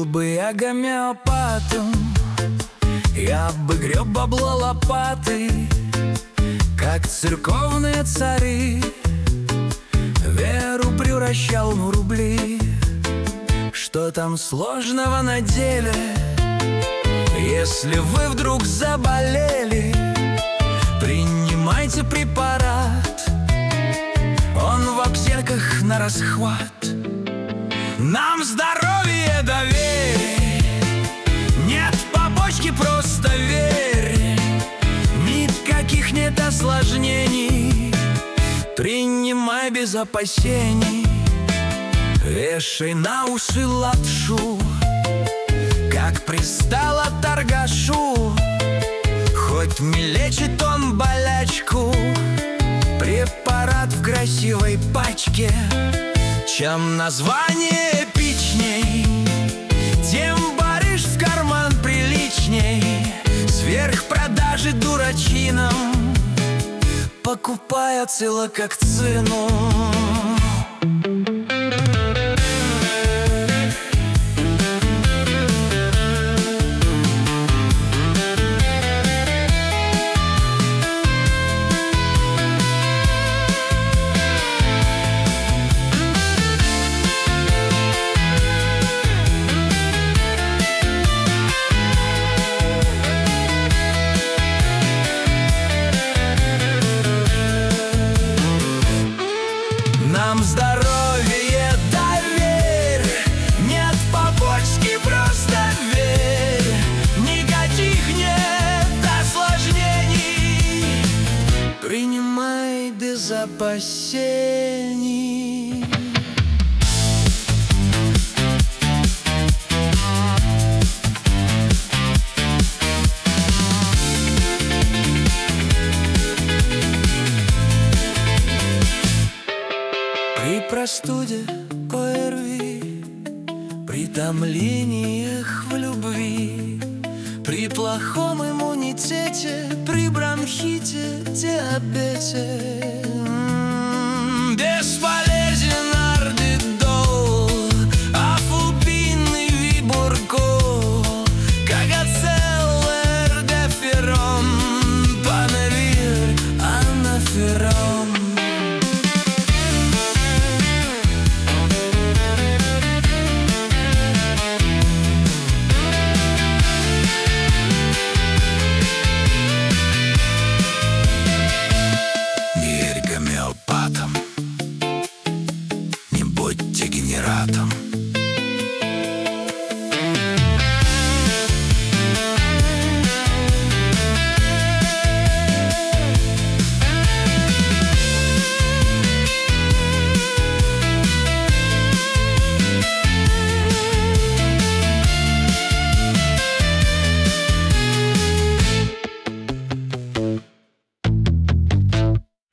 Был бы я гомеопатом, я бы греб бабло лопатой, как церковные цари. Веру превращал в рубли. Что там сложного на деле? Если вы вдруг заболели, принимайте препарат, он в аптеках на расхват. Нам здоровье доверь, нет побочки, просто верь. Никаких нет осложнений, принимай без опасений. Вешай на уши лапшу, как пристало торгашу. Хоть не лечит он болячку, препарат в красивой пачке. Чем название эпичней, тем барыш в карман приличней. Сверхпродажи дурачинам покупая цилококцину. Нам здоровье доверь, нет побочки, просто верь. Никаких нет осложнений, принимай без опасений. При простуде, ОРВИ, при томлениях в любви, при плохом иммунитете, при бронхите, диабете,